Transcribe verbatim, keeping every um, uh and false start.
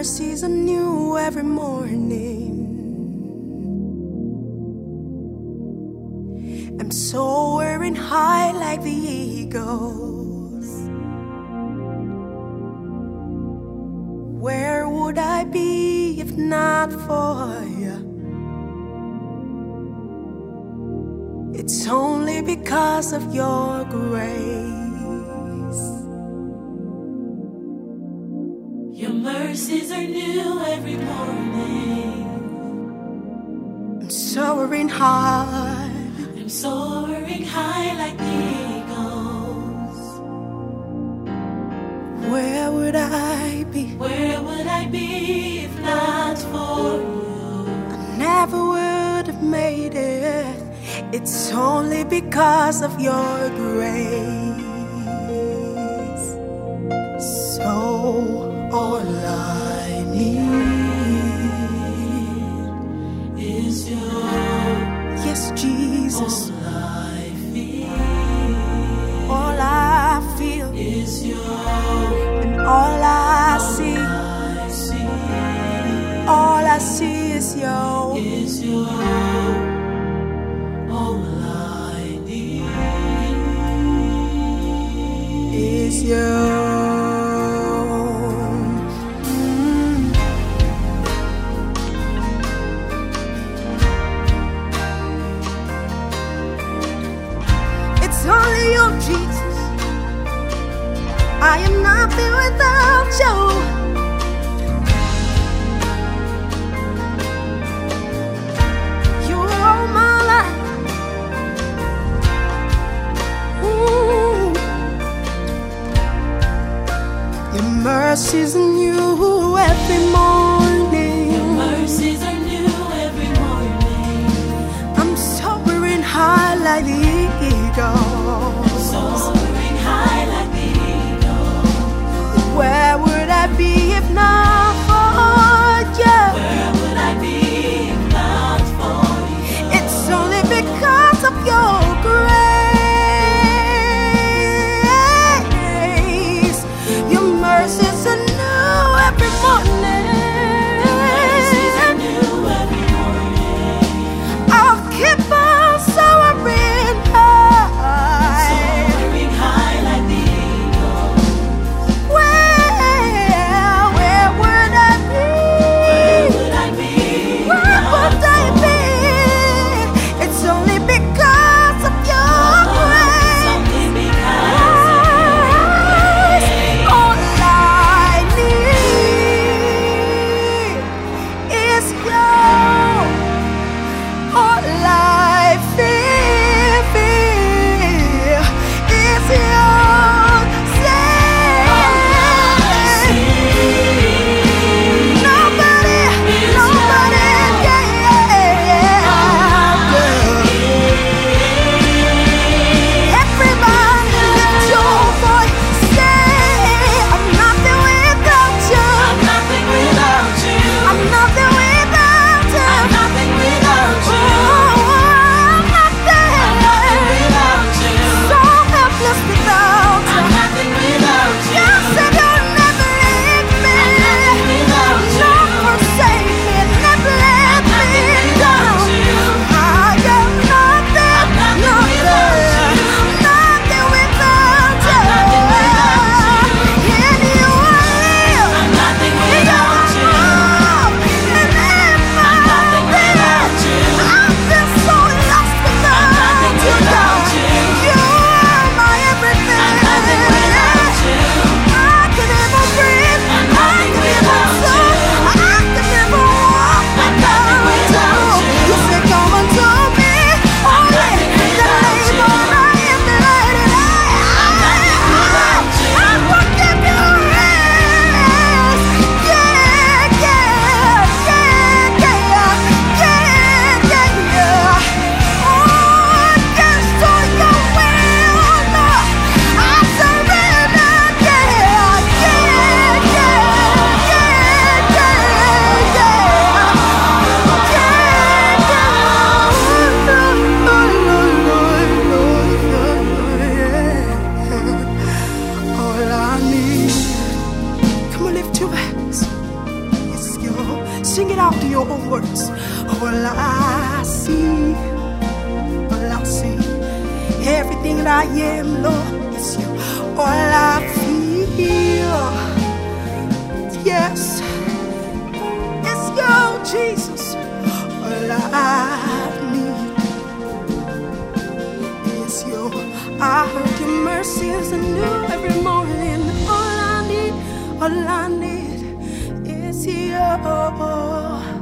mercies are new every morning. I'm soaring high like the eagles. Where would I be if not for you? It's only because of your grace. Your mercies are new every morning. I'm soaring high. I'm soaring high like the eagles. Where would I be? Where would I be if not for you? I never would have made it. It's only because of your grace. So all I need is your, yes, Jesus. all I feel, All I feel is your, and all I see, I see, all I see is your, is your, all I need is your. It's only you, Jesus. I am nothing without you. You are all my life. Ooh. Your mercies are new every morning. mercies are new every morning. I'm soaring high like the eagles. Soaring high like the eagle. Where would I be if not for you? Where would I be if not for you? It's only because of your grace. Your mercies are new every morning. it out to your own words. All I see, all I see, everything that I am, Lord, is you. All I feel, yes, it's you, Jesus. All I need is you. I heard your mercies anew every morning. All I need, all I need is you.